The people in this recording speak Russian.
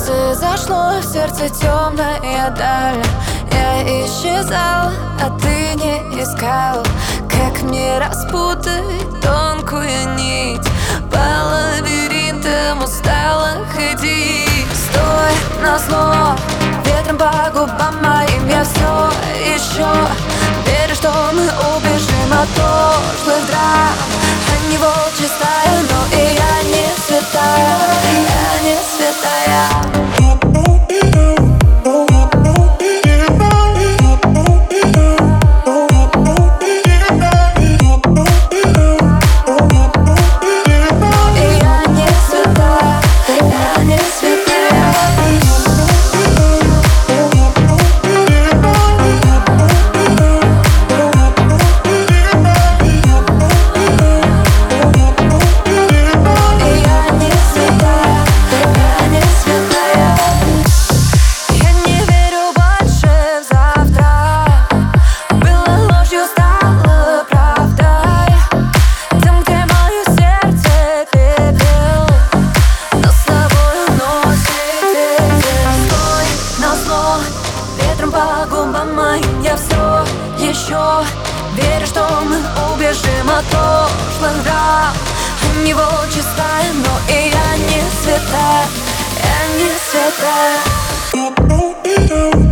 Произошло в сердце темная даль. Я исчезал, а ты не искал. Как мне распутать тонкую нить? По лабиринтам устала ходить. Стой назло, ветром по губам моим. Я все еще верю, что мы убежим от прошлых драм. А не волчья стая, но и я не святая. Я не святая. Ветром по губам моим я все еще верю, что мы убежим от прошлых драм. Не волчья стая, но и я не святая. Я не святая.